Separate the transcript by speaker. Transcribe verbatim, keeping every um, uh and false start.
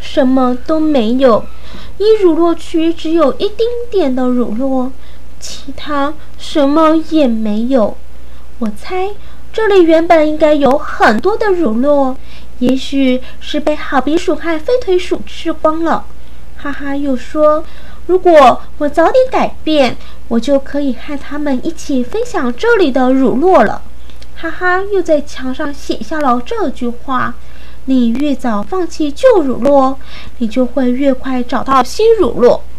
Speaker 1: 什么都没有，一乳酪区只有一丁点的乳酪，其他什么也没有。我猜这里原本应该有很多的乳酪，也许是被好鼻鼠和飞腿鼠吃光了。哈哈又说，如果我早点改变，我就可以和他们一起分享这里的乳酪了。哈哈又在墙上写下了这句话，你越早放弃旧乳酪，你就会越快找到新乳酪。